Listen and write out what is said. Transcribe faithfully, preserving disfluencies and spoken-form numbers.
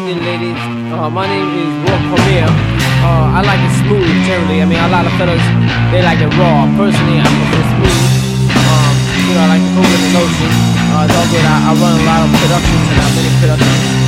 evening, ladies. Uh, my name is Raw Premier. Uh, I like it smooth, generally. I mean, a lot of fellas, they like it raw. Personally, I prefer smooth. Um, you know, I like to go with the notion. Uh, it's all good. I, I run a lot of productions and I have many productions.